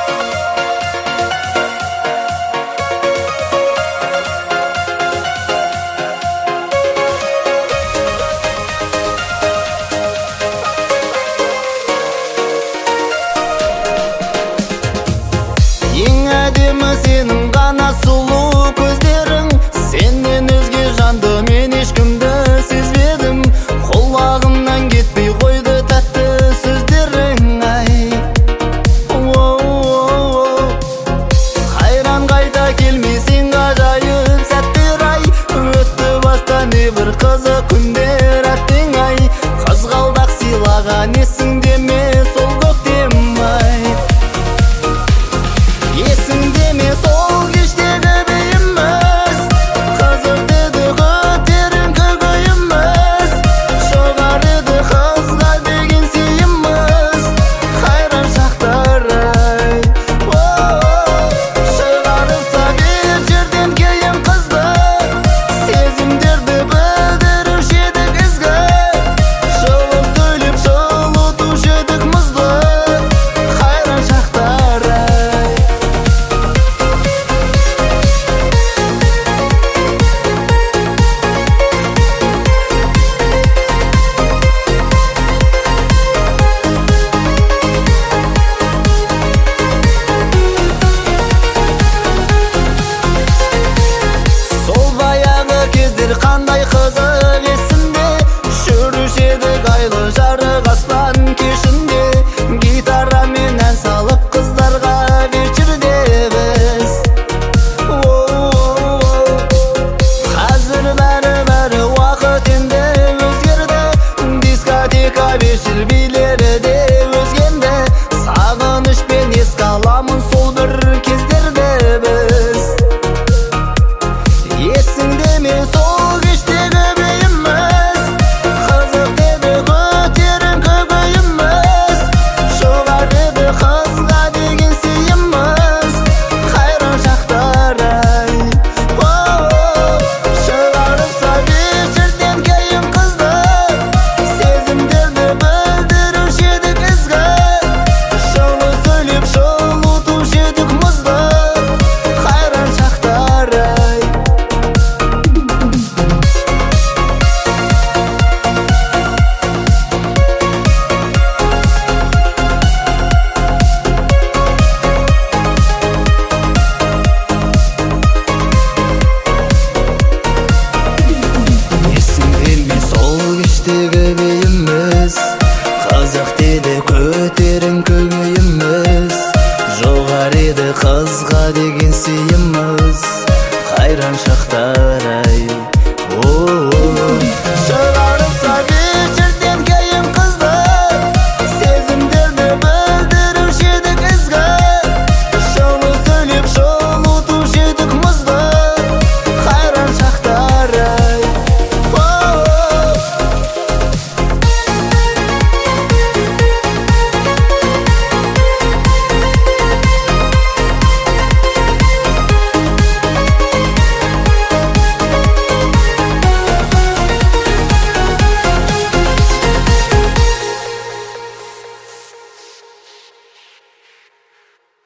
Сенің ғана сұлу көздерің, сенен өзге жанды мен ешкімді сезбедім. Құлағымнан кетпей қойды тәтті сөздерің, ай. Қайран қайта келмесең ғажайып сәттер, ай. Өтті бастан небір қызық күндер әттең, ай. Қызғалдақ сыйлаған есіңде ме сол көктем, ай. Есіңде ме сол кештегі бейіміз, қызық деді көтерін көкейіміз. Шығар еді қызға деген сүйіміз, қайран шақтар, ай. Шығарып сағит жерден кейін қызды, сезімдерді білдіруші едік ізгі. Жылы сөйлеп жылытушы едік мұзды, қайран шақтар, ай. Қандай қызық есімде, жүруші едік айлы жарық аспан кешінде. Гитарамен ән салып қыздарға вечерде біз. Қазір бәрі уақыт енді өзгерді, дискотека вечер билері де өзгенді. Сағынышпен еске аламын сол бір кездерді біз. Есіңде ме сол кештегі бейіміз, қызық деді көтерін көкейіміз. Шығар еді қызға деген сүйіміз, қайран шақтар, ай. Шығарып сағит жерден кейін қызды, сезімдерді білдіруші едік ізгі. Жылы сөйлеп жылытушы едік мұзды, қайран шақтар, ай. Кештегі бейіміз, қызық деді көтерін көкейіміз. Жоғар еді қызға деген сүйіміз, қайран шақтар.